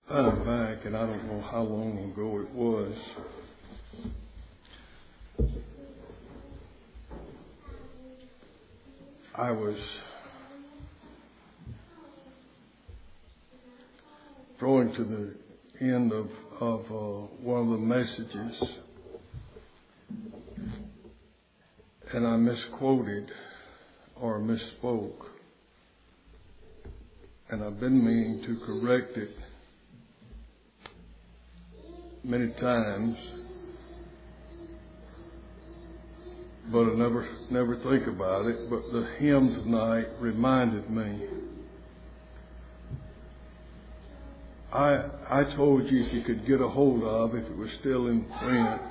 I'm back, and I don't know how long ago it was. I was drawing to the end of one of the messages, and I misquoted or misspoke, and I've been meaning to correct it many times, but I never think about it. But the hymn tonight reminded me. I told you, if you could get a hold of, if it was still in print,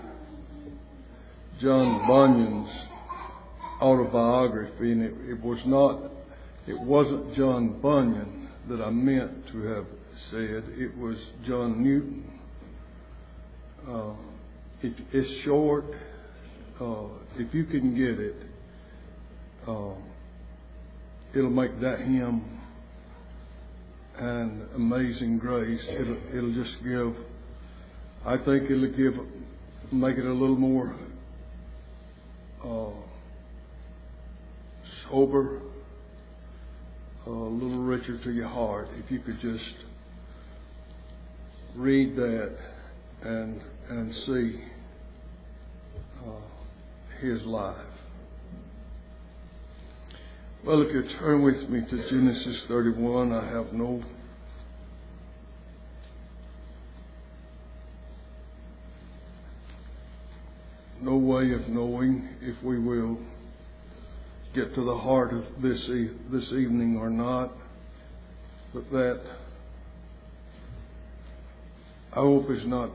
John Bunyan's autobiography, and it wasn't John Bunyan that I meant to have said. It was John Newton. It's short. If you can get it, it'll make that hymn and Amazing Grace. It'll just give. I think it'll make it a little more sober, a little richer to your heart. If you could just read that and see his life. Well, if you turn with me to Genesis 31, I have no way of knowing if we will get to the heart of this evening or not, but that I hope is not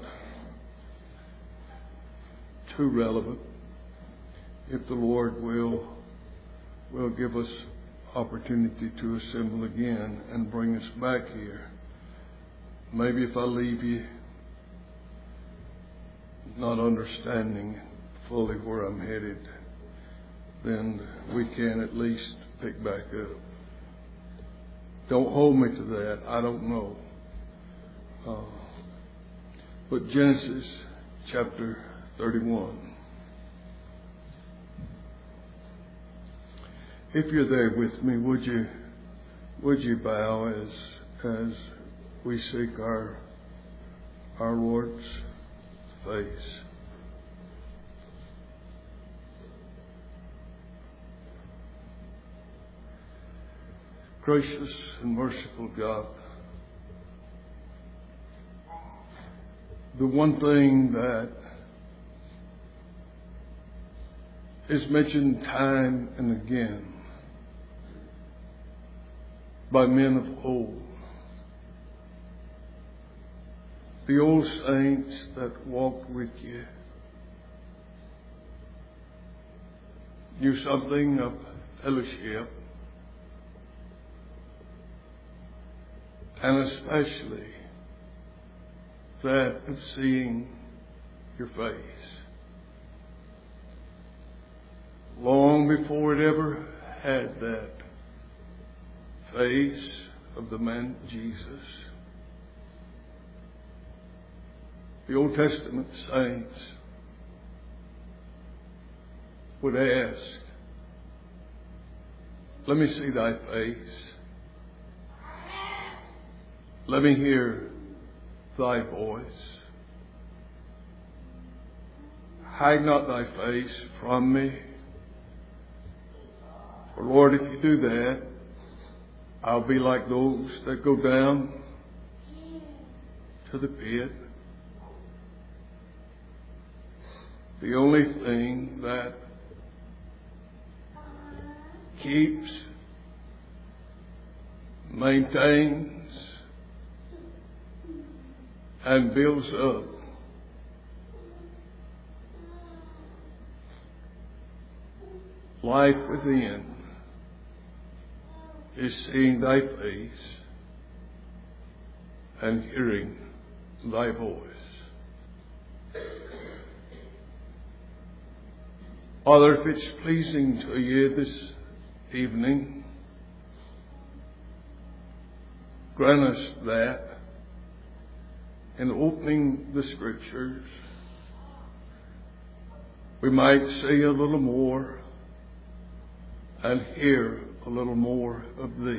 too relevant. If the Lord will give us opportunity to assemble again and bring us back here. Maybe if I leave you not understanding fully where I'm headed, then we can at least pick back up. Don't hold me to that. I don't know. But Genesis chapter 31. If you're there with me, would you bow as we seek our Lord's face? Gracious and merciful God, the one thing that is mentioned time and again by men of old, the old saints that walked with you, knew something of fellowship, and especially that of seeing your face. Long before it ever had that face of the man Jesus, the Old Testament saints would ask, let me see thy face. Let me hear thy voice. Hide not thy face from me. For Lord, if you do that, I'll be like those that go down to the pit. The only thing that keeps, maintains, and builds up life within is seeing thy face and hearing thy voice. Father, if it's pleasing to you this evening, grant us that. in opening the Scriptures, we might see a little more and hear a little more of Thee.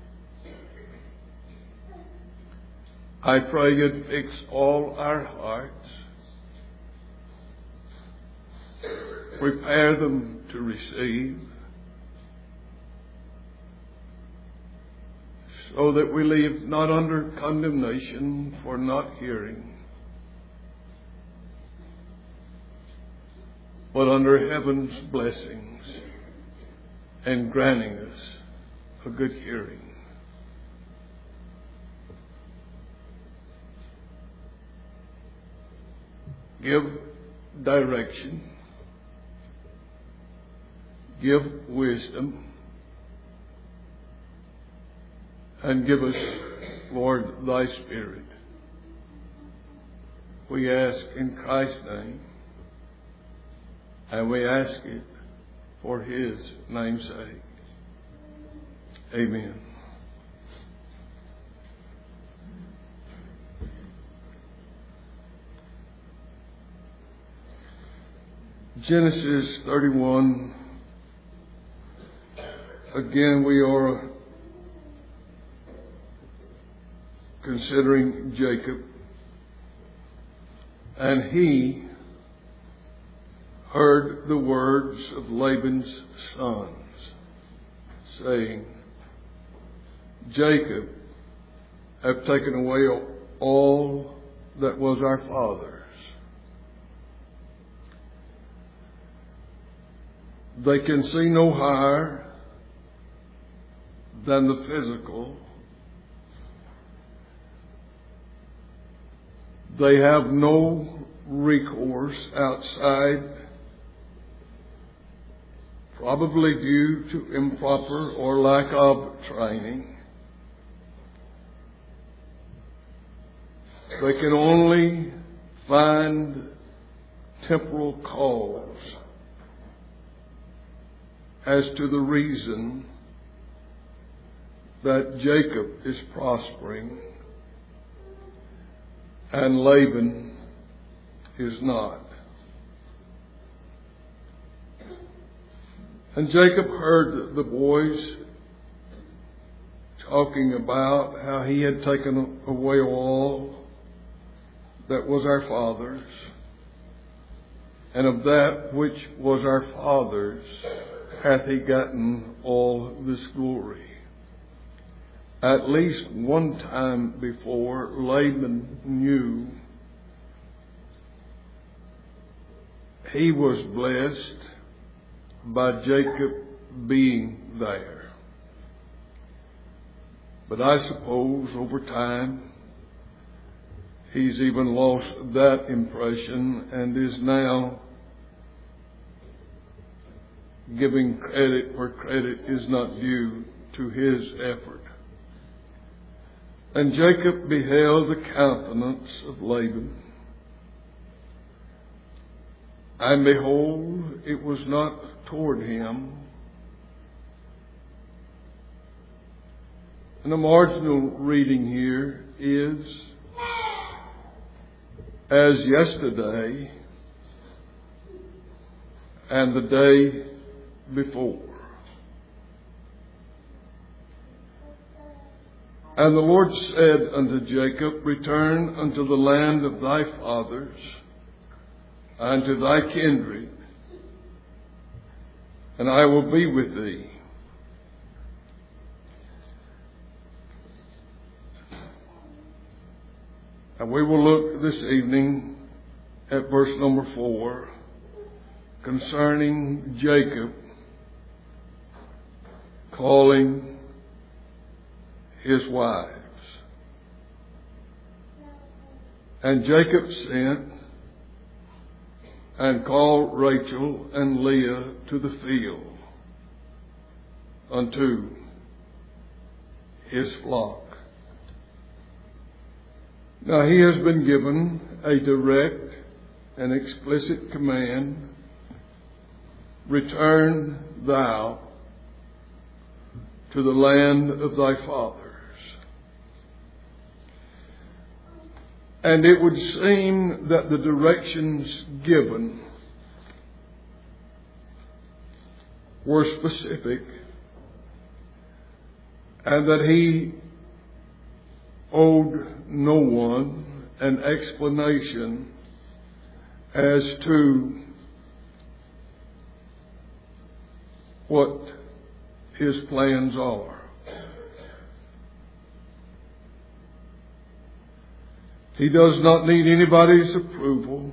I pray You'd fix all our hearts, prepare them to receive, so that we leave not under condemnation for not hearing, but under heaven's blessings and granting us a good hearing. Give direction, give wisdom, and give us, Lord, Thy Spirit. We ask in Christ's name, and we ask it for His name's sake. Amen. Genesis 31. Again, we are considering Jacob. And he heard the words of Laban's sons, saying, Jacob hath taken away all that was our father's. They can see no higher than the physical. They have no recourse outside, probably due to improper or lack of training. They can only find temporal cause as to the reason that Jacob is prospering and Laban is not. And Jacob heard the boys talking about how he had taken away all that was our father's, and of that which was our father's hath he gotten all this glory. At least one time before, Laban knew he was blessed by Jacob being there. But I suppose over time he's even lost that impression and is now giving credit where credit is not due to his effort. And Jacob beheld the countenance of Laban, and behold, it was not toward him. And the marginal reading here is, as yesterday and the day before. And the Lord said unto Jacob, Return unto the land of thy fathers, and to thy kindred, and I will be with thee. And we will look this evening at verse number 4 concerning Jacob calling his wives. And Jacob sent and called Rachel and Leah to the field unto his flock. Now he has been given a direct and explicit command, Return thou to the land of thy fathers. And it would seem that the directions given were specific, and that he owed no one an explanation as to what his plans are. He does not need anybody's approval.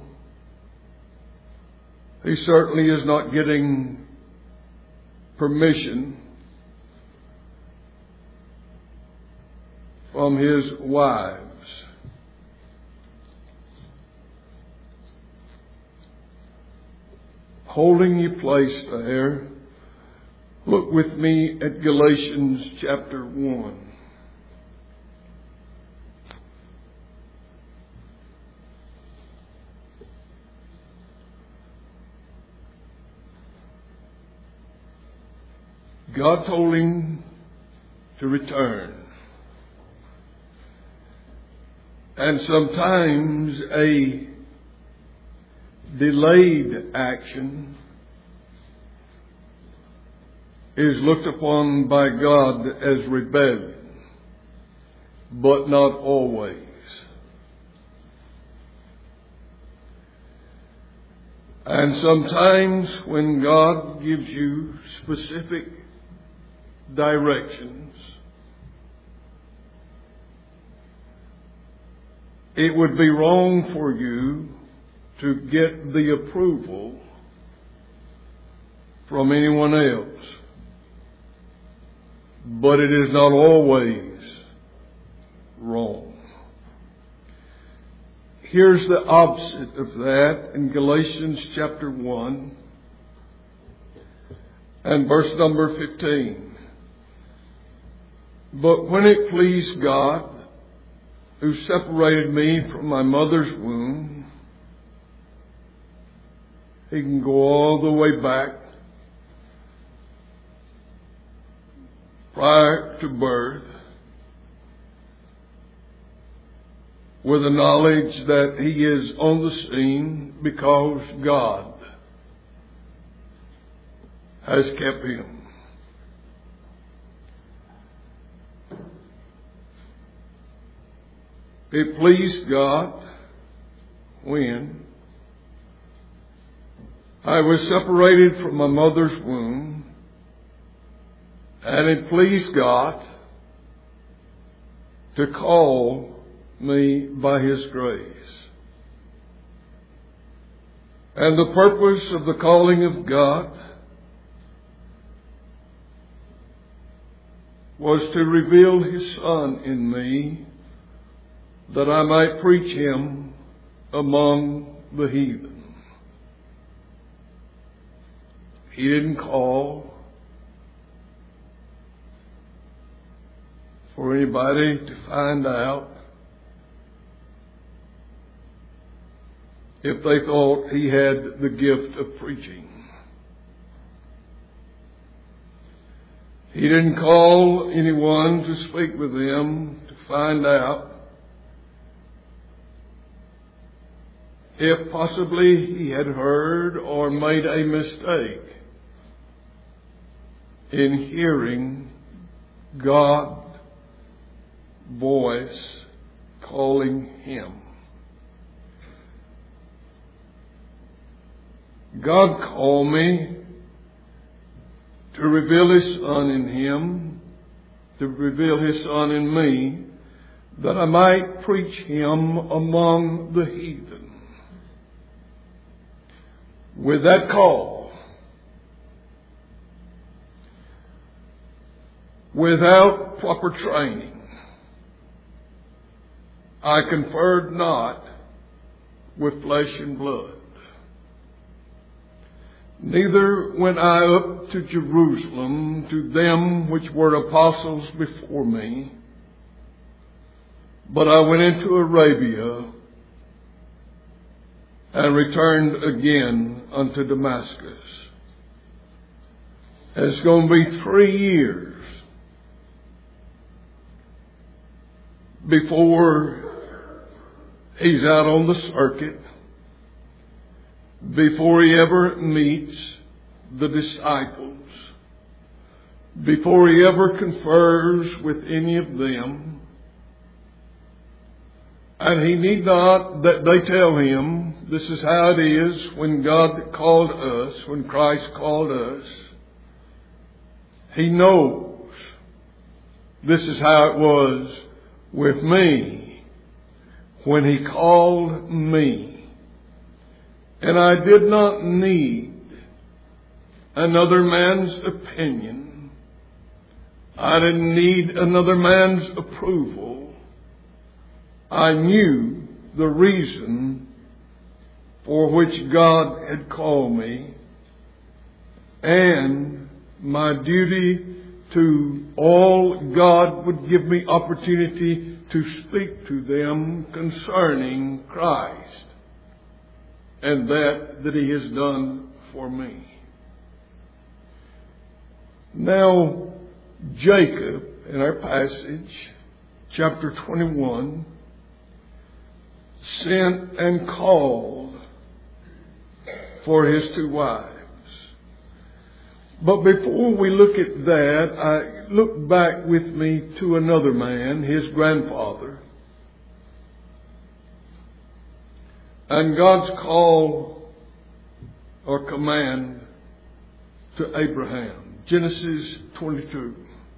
He certainly is not getting permission from his wives. Holding your place there, look with me at Galatians chapter 1. God told him to return. And sometimes a delayed action is looked upon by God as rebellion, but not always. And sometimes when God gives you specific directions, it would be wrong for you to get the approval from anyone else. But it is not always wrong. Here's the opposite of that in Galatians chapter 1 and verse number 15. But when it pleased God, who separated me from my mother's womb, he can go all the way back prior to birth with the knowledge that he is on the scene because God has kept him. It pleased God when I was separated from my mother's womb, and it pleased God to call me by his grace. And the purpose of the calling of God was to reveal his Son in me, that I might preach him among the heathen. He didn't call for anybody to find out if they thought he had the gift of preaching. He didn't call anyone to speak with them to find out if possibly he had heard or made a mistake in hearing God's voice calling him. God called me to reveal his Son in him, to reveal his Son in me, that I might preach him among the heathen. With that call, without proper training, I conferred not with flesh and blood. Neither went I up to Jerusalem to them which were apostles before me, but I went into Arabia and returned again unto Damascus. It's going to be 3 years before He's out on the circuit before he ever meets the disciples, before he ever confers with any of them. And he need not that they tell him this is how it is when God called us, when Christ called us. He knows this is how it was with me when he called me. And I did not need another man's opinion. I didn't need another man's approval. I knew the reason for which God had called me, and my duty to all God would give me opportunity to speak to them concerning Christ and that he has done for me. Now, Jacob, in our passage, chapter 21, sent and called for his 2 wives. But before we look at that, I look back with me to another man, his grandfather, and God's call or command to Abraham. Genesis 22.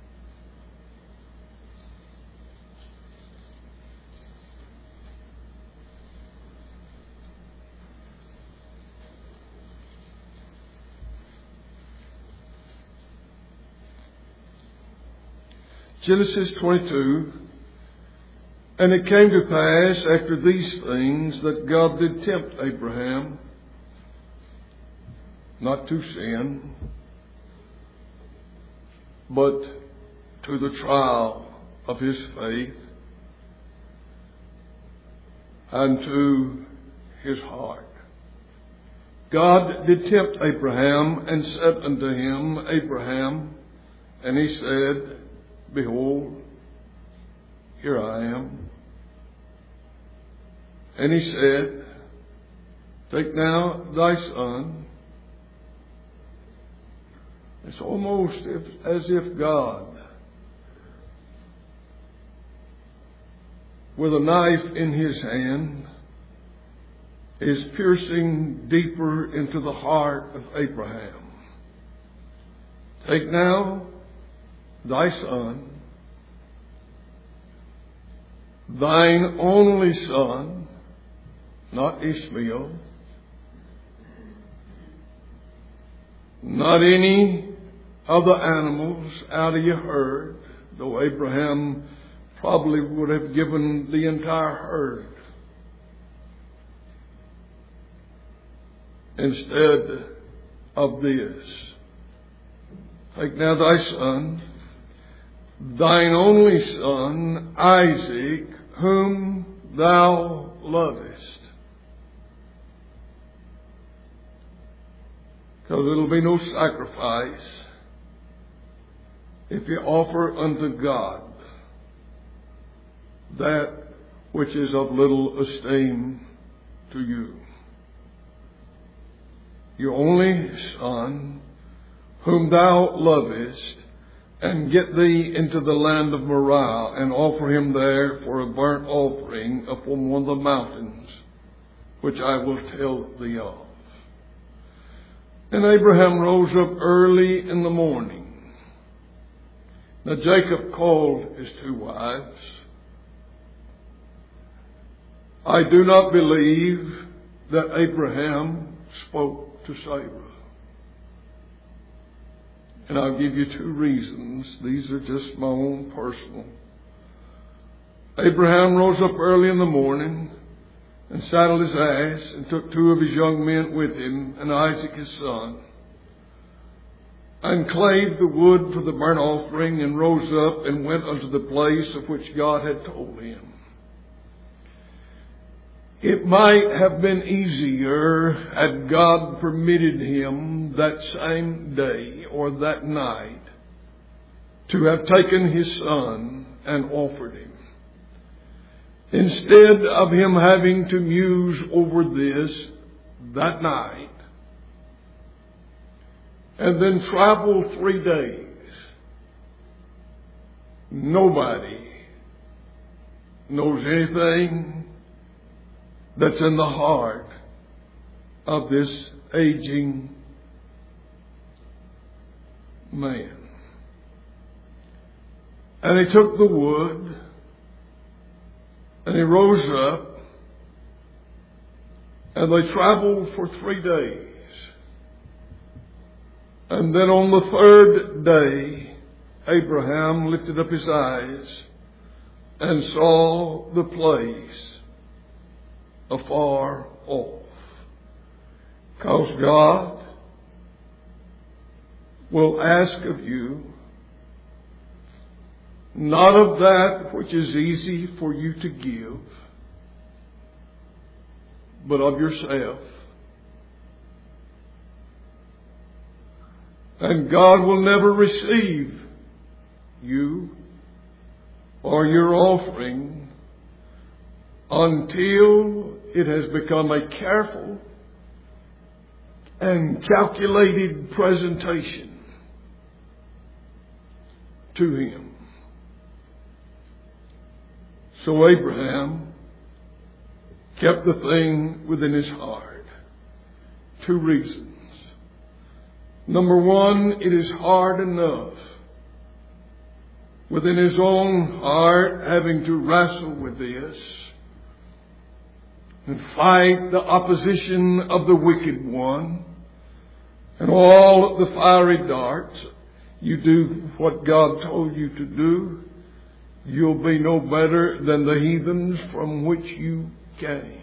Genesis 22, and it came to pass after these things that God did tempt Abraham not to sin, but to the trial of his faith and to his heart. God did tempt Abraham and said unto him, Abraham, and he said, Behold, here I am. And he said, Take now thy son. It's almost as if God, with a knife in his hand, is piercing deeper into the heart of Abraham. Take now thy son, thine only son, not Ishmael, not any of the animals out of your herd, though Abraham probably would have given the entire herd. Instead of this, take now thy son, thine only son, Isaac, whom thou lovest. Because it'll be no sacrifice if you offer unto God that which is of little esteem to you. Your only son, whom thou lovest, and get thee into the land of Moriah, and offer him there for a burnt offering upon one of the mountains, which I will tell thee of. And Abraham rose up early in the morning. Now Jacob called his 2 wives. I do not believe that Abraham spoke to Sarah. And I'll give you 2 reasons. These are just my own personal. Abraham rose up early in the morning and saddled his ass and took 2 of his young men with him and Isaac his son, and clave the wood for the burnt offering, and rose up and went unto the place of which God had told him. It might have been easier had God permitted him that same day or that night to have taken his son and offered him. instead of him having to muse over this that night and then travel 3 days, nobody knows anything that's in the heart of this aging man. And he took the wood and he rose up and they traveled for 3 days. And then on the 3rd day, Abraham lifted up his eyes and saw the place afar off. Because God will ask of you not of that which is easy for you to give, but of yourself. And God will never receive you or your offering until it has become a careful and calculated presentation to Him. So Abraham kept the thing within his heart. 2 reasons. Number 1, it is hard enough within his own heart having to wrestle with this and fight the opposition of the wicked one and all the fiery darts. You do what God told you to do, you'll be no better than the heathens from which you came.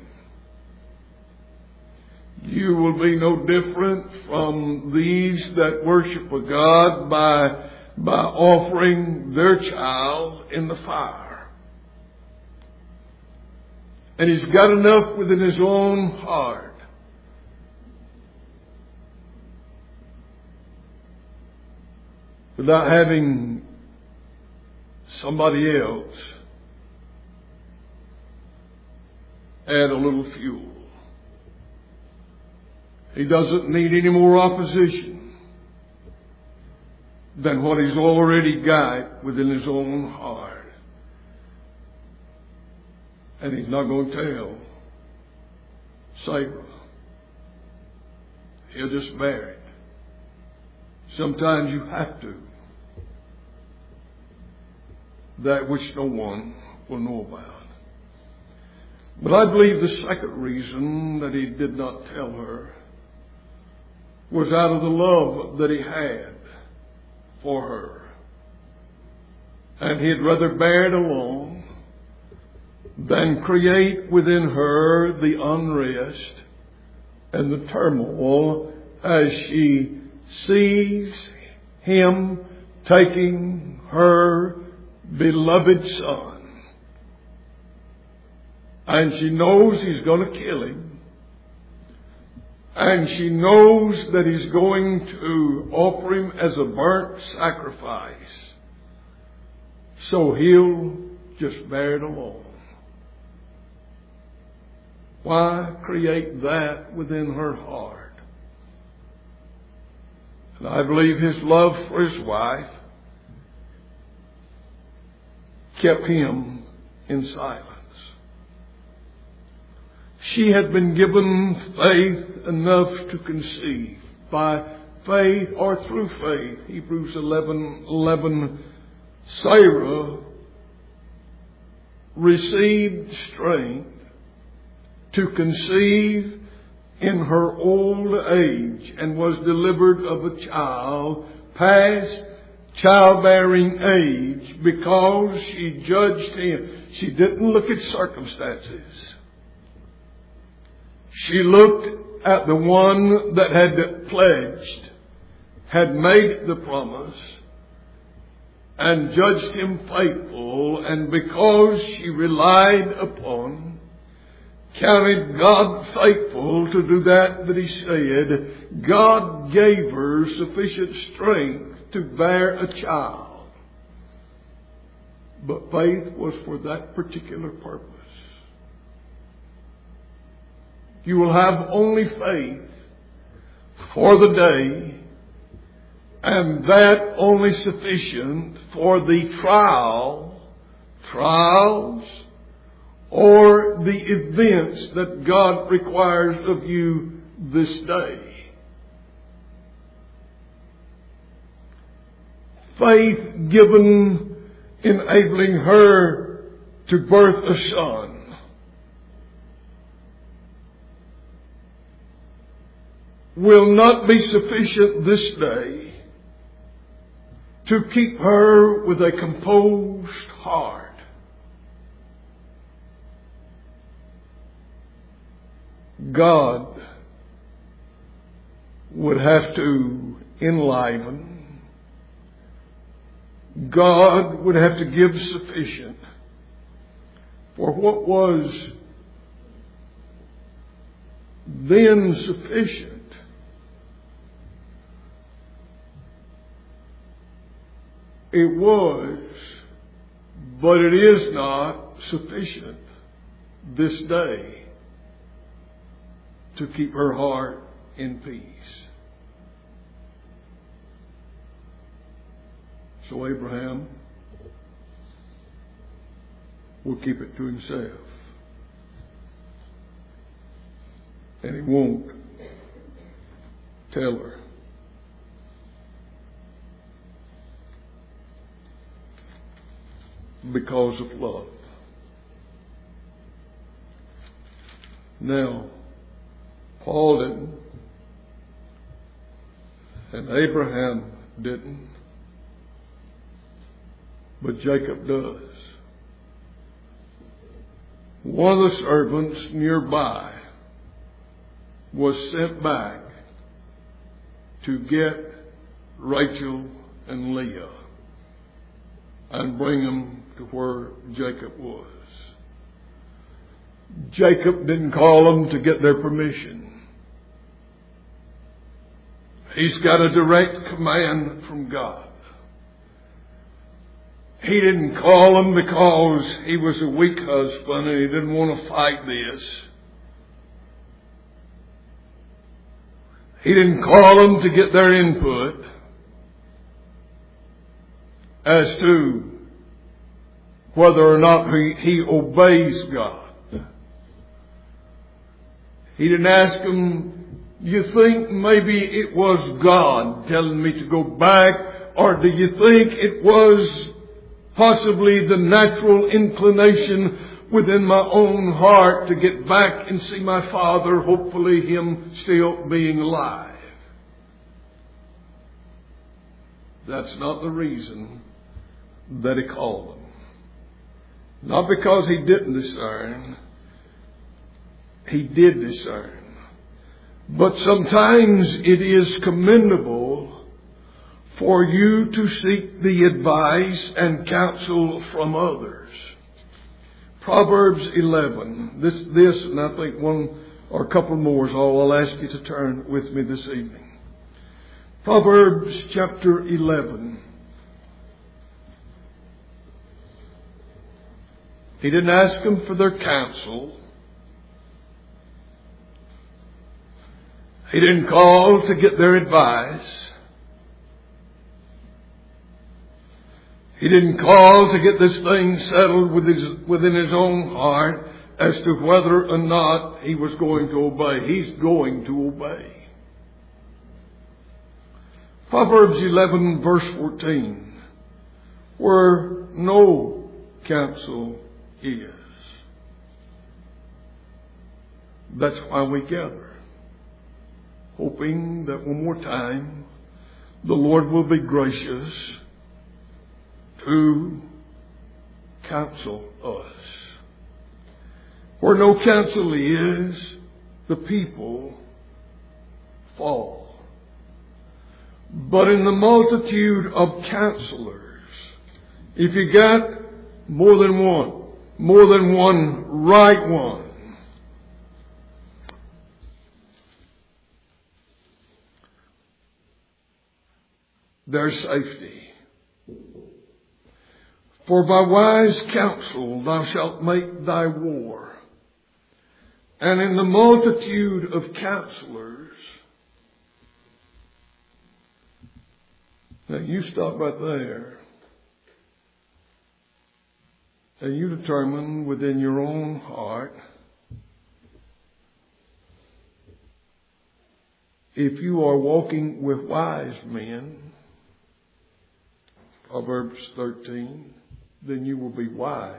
You will be no different from these that worship a God by offering their child in the fire. And he's got enough within his own heart without having somebody else add a little fuel. He doesn't need any more opposition than what he's already got within his own heart. And he's not going to tell Sarah. He'll just bear it. Sometimes you have to. That which no one will know about. But I believe the second reason that he did not tell her was out of the love that he had for her. And he'd rather bear it alone than create within her the unrest and the turmoil as she sees him taking her beloved son. And she knows he's going to kill him. And she knows that he's going to offer him as a burnt sacrifice. So he'll just bear it alone. Why create that within her heart? And I believe his love for his wife kept him in silence. She had been given faith enough to conceive. By faith or through faith, Hebrews 11:11, Sarah received strength to conceive in her old age and was delivered of a child past childbearing age because she judged him. She didn't look at circumstances. She looked at the one that had pledged, had made the promise, and judged him faithful. And because she relied upon, counted God faithful to do that he said, God gave her sufficient strength to bear a child. But faith was for that particular purpose. You will have only faith for the day, and that only sufficient for the trials, or the events that God requires of you this day. Faith given, enabling her to birth a son. Will not be sufficient this day to keep her with a composed heart. God would have to enliven. God would have to give sufficient for what was then sufficient. It was, but it is not sufficient this day to keep her heart in peace. So Abraham will keep it to himself. And he won't tell her. Because of love. Now, Paul didn't, and Abraham didn't, but Jacob does. One of the servants nearby was sent back to get Rachel and Leah and bring them to where Jacob was. Jacob didn't call them to get their permission. He's got a direct command from God. He didn't call them because he was a weak husband and he didn't want to fight this. He didn't call them to get their input as to whether or not he obeys God. He didn't ask them, you think maybe it was God telling me to go back, or do you think it was possibly the natural inclination within my own heart to get back and see my father, hopefully him still being alive? That's not the reason that he called them. Not because he didn't discern. He did discern. But sometimes it is commendable for you to seek the advice and counsel from others. Proverbs 11. This, and I think one or a couple more is all I'll ask you to turn with me this evening. Proverbs chapter 11. He didn't ask them for their counsel. He didn't call to get their advice. He didn't call to get this thing settled within his own heart as to whether or not he was going to obey. He's going to obey. Proverbs 11 verse 14. Where no counsel is. That's why we gather. Hoping that one more time the Lord will be gracious to counsel us. Where no counsel is, the people fall. But in the multitude of counselors, if you got more than one right one, there's safety. For by wise counsel thou shalt make thy war, And in the multitude of counselors, now you stop right there. And you determine within your own heart if you are walking with wise men, Proverbs 13, then you will be wise.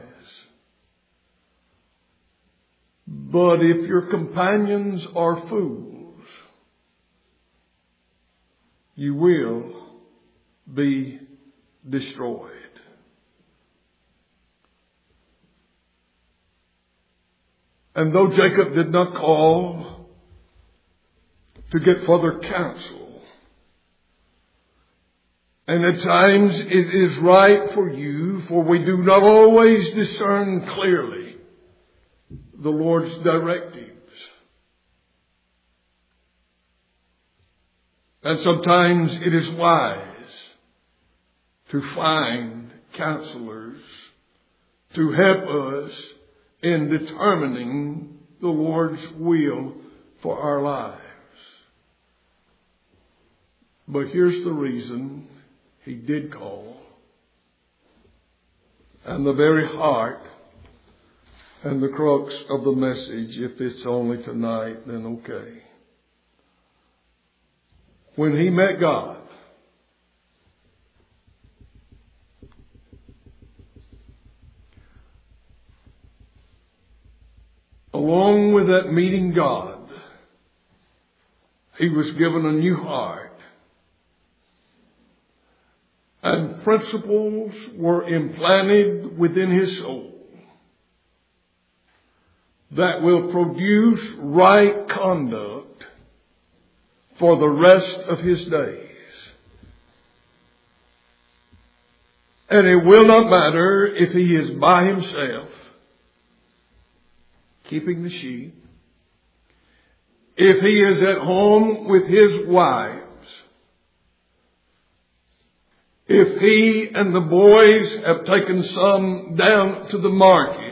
But if your companions are fools, you will be destroyed. And though Jacob did not call to get further counsel, and at times it is right for you, for we do not always discern clearly the Lord's directives. And sometimes it is wise to find counselors to help us in determining the Lord's will for our lives. But here's the reason He did call. And the very heart and the crux of the message, if it's only tonight, then okay. When he met God, along with that meeting God, he was given a new heart. And principles were implanted within his soul that will produce right conduct for the rest of his days. And it will not matter if he is by himself, keeping the sheep, if he is at home with his wives, if he and the boys have taken some down to the market.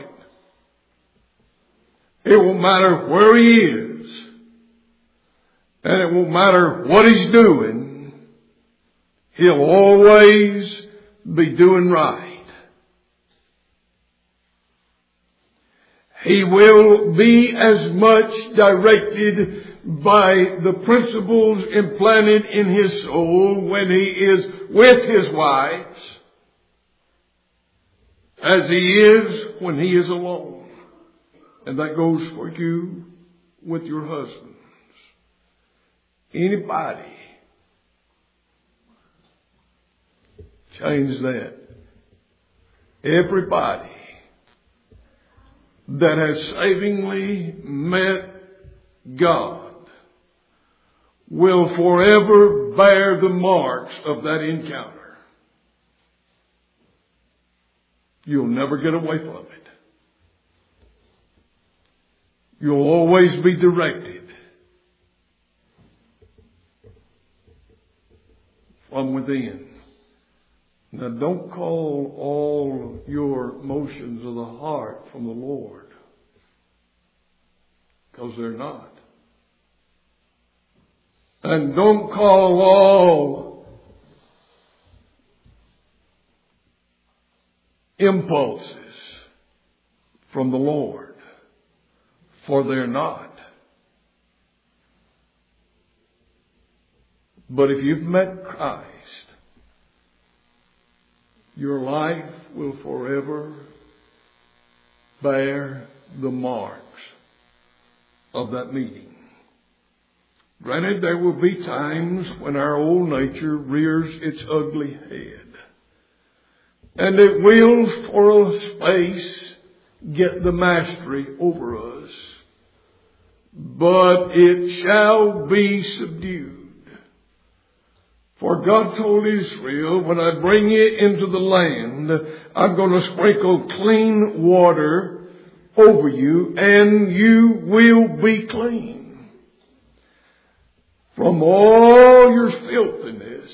It won't matter where he is. And it won't matter what he's doing. He'll always be doing right. He will be as much directed by the principles implanted in his soul when he is with his wives as he is when he is alone. And that goes for you with your husbands. Anybody change that? Everybody that has savingly met God will forever bear the marks of that encounter. You'll never get away from it. You'll always be directed from within. Now don't call all your motions of the heart from the Lord, because they're not. And don't call all impulses from the Lord, for they're not. But if you've met Christ, your life will forever bear the marks of that meeting. Granted, there will be times when our old nature rears its ugly head. And it will, for a space, get the mastery over us. But it shall be subdued. For God told Israel, when I bring you into the land, I'm going to sprinkle clean water over you, and you will be clean. From all your filthiness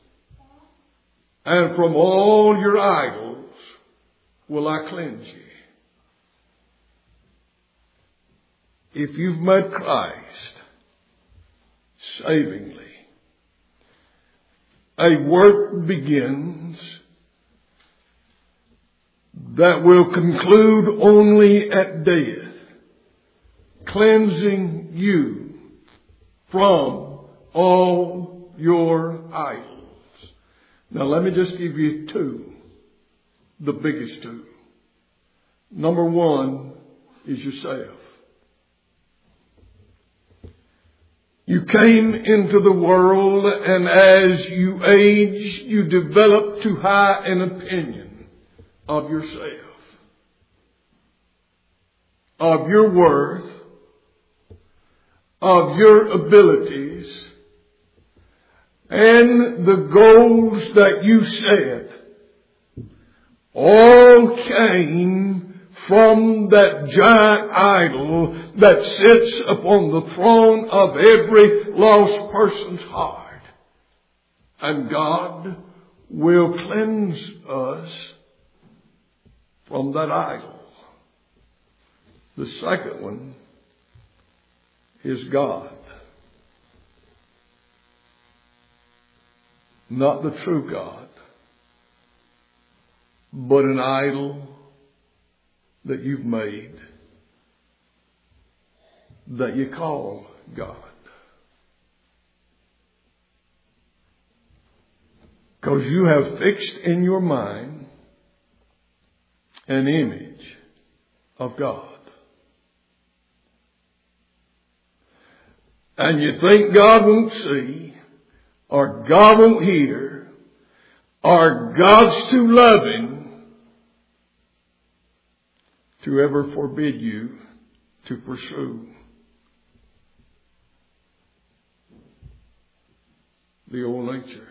and from all your idols will I cleanse you. if you've met Christ savingly, a work begins that will conclude only at death, cleansing you from all your idols. Now let me just give you two, the biggest two. Number one is yourself. You came into the world, and as you age, you develop too high an opinion of yourself, of your worth, of your abilities, and the goals that you set all came from that giant idol that sits upon the throne of every lost person's heart. And God will cleanse us from that idol. The second one is God. Not the true God, but an idol that you've made that you call God. Because you have fixed in your mind an image of God. And you think God won't see, or God won't hear, or God's too loving to ever forbid you to pursue the old nature.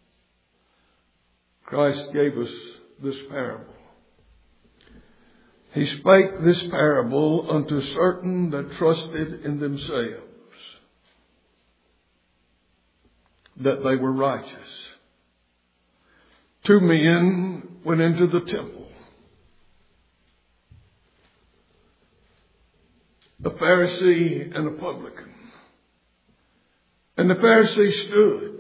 Christ gave us this parable. He spake this parable unto certain that trusted in themselves that they were righteous. Two men went into the temple, a Pharisee and a publican. And the Pharisee stood.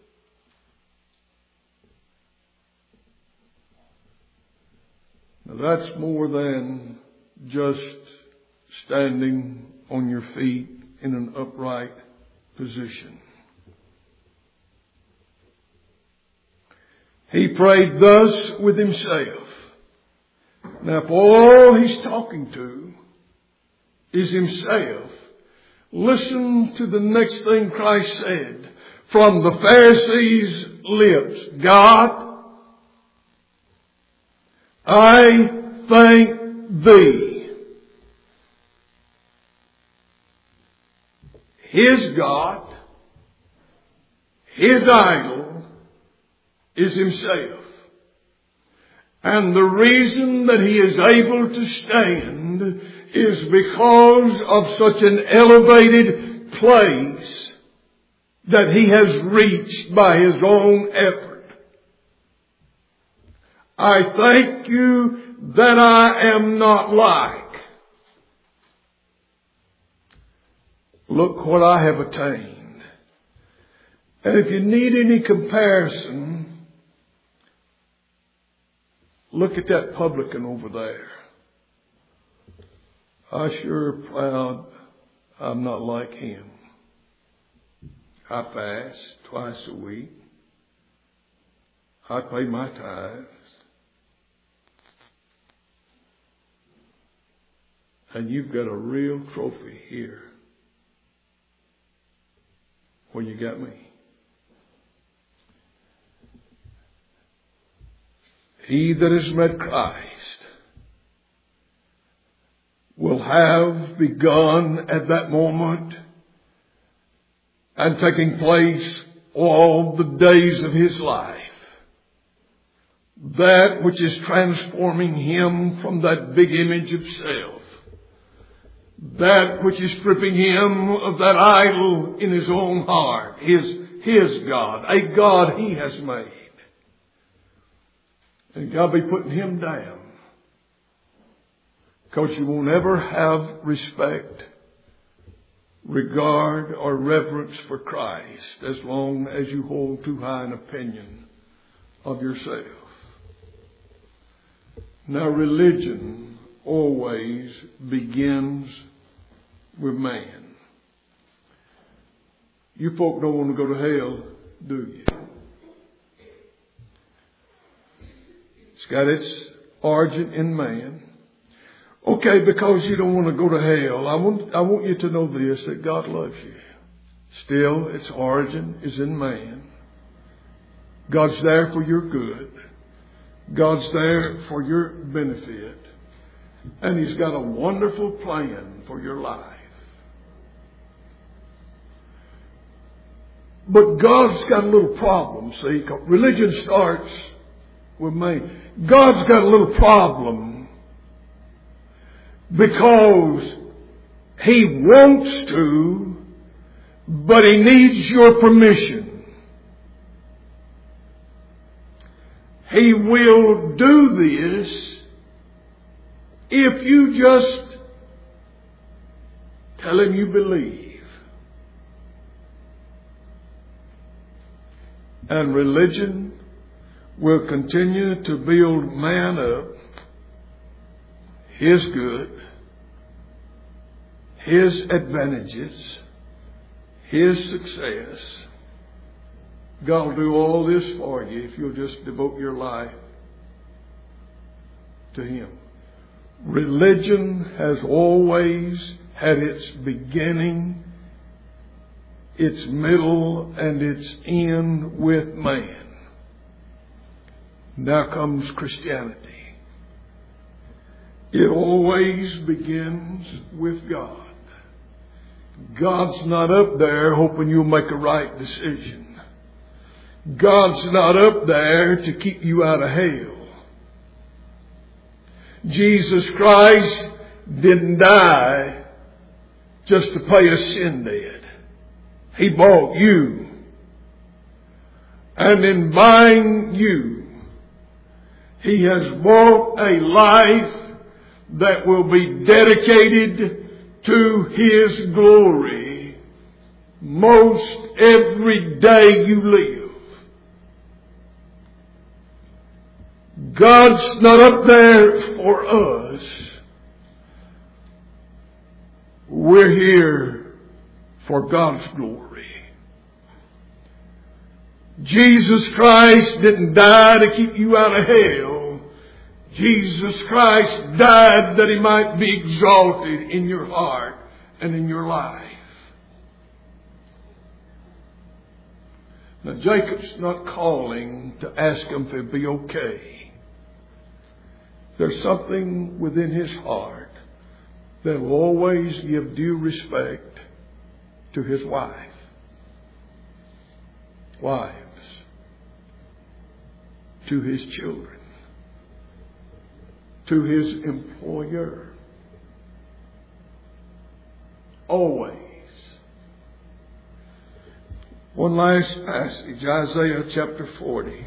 Now that's more than just standing on your feet in an upright position. He prayed thus with himself. Now if all he's talking to is himself, listen to the next thing Christ said from the Pharisee's lips. God, I thank thee. His God, his idol, is himself. And the reason that he is able to stand is because of such an elevated place that he has reached by his own effort. I thank you that I am not like. Look what I have attained. And if you need any comparison, look at that publican over there. I'm sure proud I'm not like him. I fast twice a week. I pay my tithes. And you've got a real trophy here where you got me. He that has met Christ will have begun at that moment and taking place all the days of his life. That which is transforming him from that big image of self. That which is stripping him of that idol in his own heart. His God. A God he has made. And God be putting him down. Because you won't ever have respect regard or reverence for Christ as long as you hold too high an opinion of yourself. Now, religion always begins with man. You folk don't want to go to hell, do you? It's got its origin in man. Okay, because you don't want to go to hell, I want you to know this, that God loves you. Still, its origin is in man. God's there for your good. God's there for your benefit. And He's got a wonderful plan for your life. But God's got a little problem, see. Religion starts with man. God's got a little problem because He wants to, but He needs your permission. He will do this if you just tell Him you believe. And religion will continue to build man up, his good, his advantages, his success. God will do all this for you if you'll just devote your life to Him. Religion has always had its beginning, its middle, and its end with man. Now comes Christianity. It always begins with God. God's not up there hoping you'll make a right decision. God's not up there to keep you out of hell. Jesus Christ didn't die just to pay a sin debt. He bought you. And in buying you, He has bought a life that will be dedicated to His glory most every day you live. God's not up there for us. We're here for God's glory. Jesus Christ didn't die to keep you out of hell. Jesus Christ died that He might be exalted in your heart and in your life. Now, Jacob's not calling to ask him if he'll be okay. There's something within his heart that will always give due respect to his wife. Wives. To his children. To his employer. Always. One last passage, Isaiah chapter 40.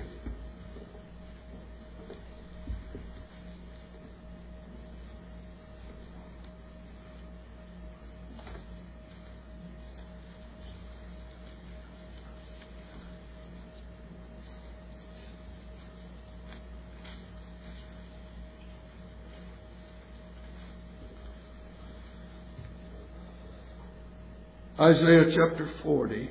Isaiah chapter 40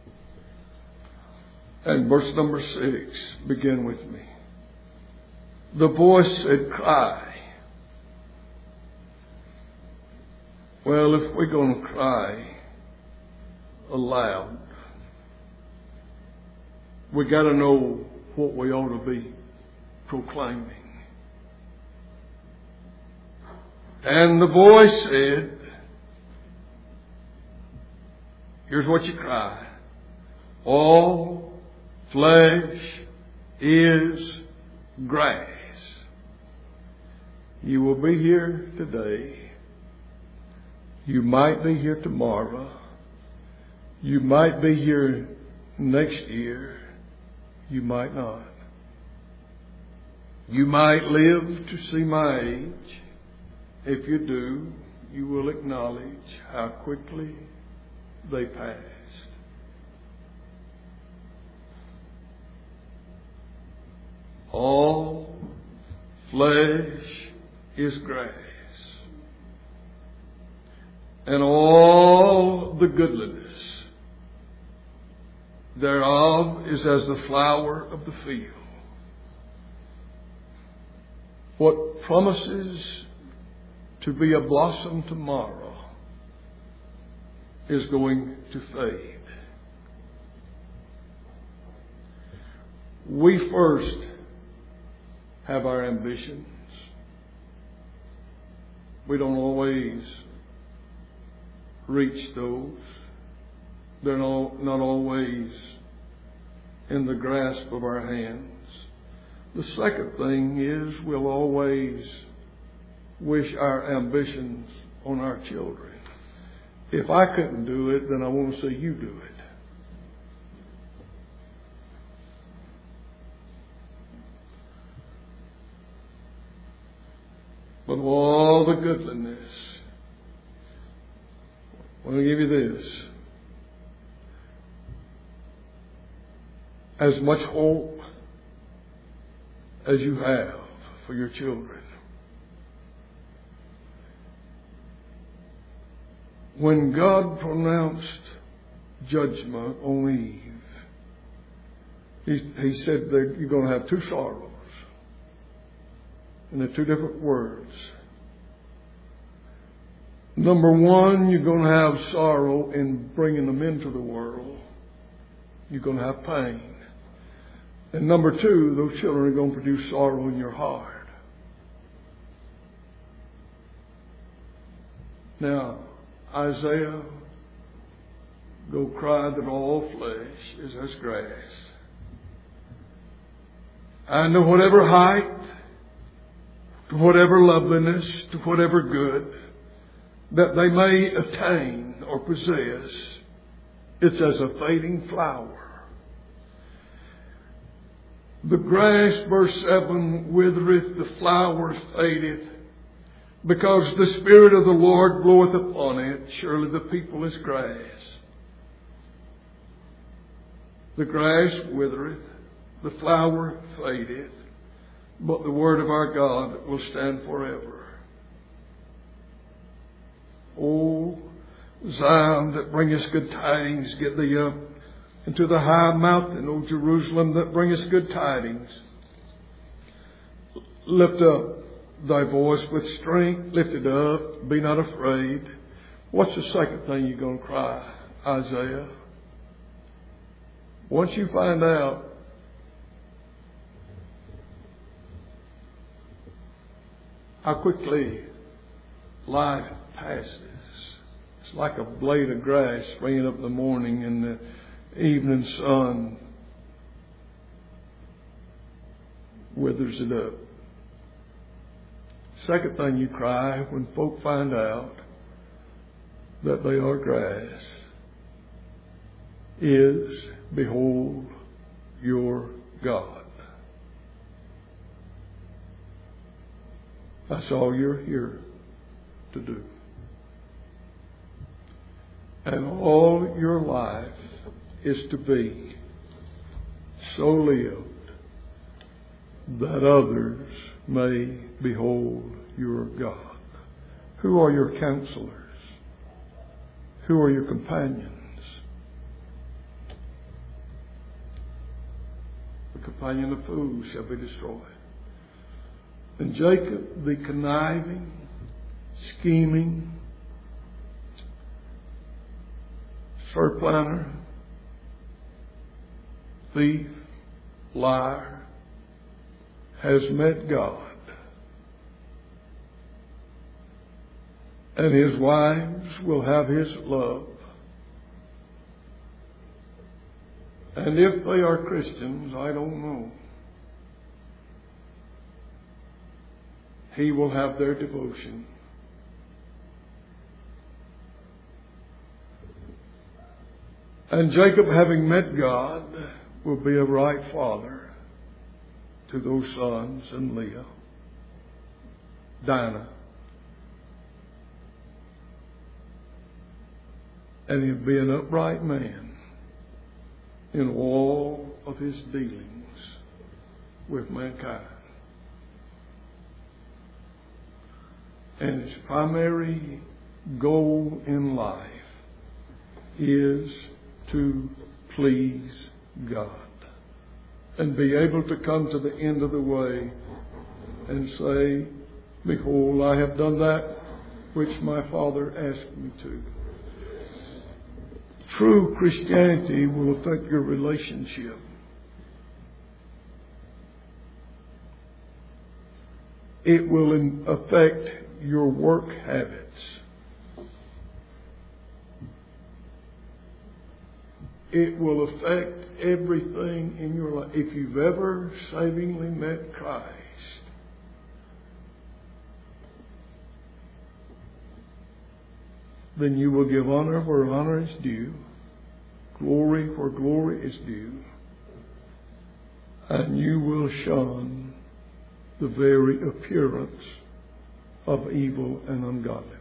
and verse number 6. Begin with me. The voice said, cry. Well, if we're going to cry aloud, we got to know what we ought to be proclaiming. And the voice said, here's what you cry. All flesh is grass. You will be here today. You might be here tomorrow. You might be here next year. You might not. You might live to see my age. If you do, you will acknowledge how quickly they passed. All flesh is grass, and all the goodliness thereof is as the flower of the field. What promises to be a blossom tomorrow is going to fade. We first have our ambitions. We don't always reach those. They're not always in the grasp of our hands. The second thing is we'll always wish our ambitions on our children. If I couldn't do it, then I want to see you do it. But all the goodness, I want to give you this. As much hope as you have for your children, when God pronounced judgment on Eve, He said that you're going to have two sorrows. And they're two different words. Number one, you're going to have sorrow in bringing them into the world. You're going to have pain. And number two, those children are going to produce sorrow in your heart. Now, Isaiah, go cry that all flesh is as grass. And to whatever height, to whatever loveliness, to whatever good that they may attain or possess, it's as a fading flower. The grass, verse 7, withereth, the flower fadeth, because the Spirit of the Lord bloweth upon it. Surely the people is grass. The grass withereth, the flower fadeth, but the word of our God will stand forever. O Zion, that bringest good tidings, get thee up into the high mountain, O Jerusalem, that bringest good tidings. Lift up thy voice with strength, lift it up, be not afraid. What's the second thing you're going to cry, Isaiah? Once you find out how quickly life passes, it's like a blade of grass springing up in the morning and the evening sun withers it up. Second thing you cry when folk find out that they are grass is, behold your God. That's all you're here to do. And all your life is to be so lived that others may behold your God. Who are your counselors? Who are your companions? The companion of fools shall be destroyed. And Jacob, the conniving, scheming, surplanner, thief, liar, has met God. And his wives will have his love. And if they are Christians, I don't know. He will have their devotion. And Jacob, having met God, will be a right father to those sons and Leah, Dinah. and he'll be an upright man in all of his dealings with mankind. And his primary goal in life is to please God and be able to come to the end of the way and say, behold, I have done that which my Father asked me to. True Christianity will affect your relationship. It will affect your work habits. It will affect everything in your life. If you've ever savingly met Christ, then you will give honor where honor is due, glory where glory is due, and you will shun the very appearance of evil and ungodliness.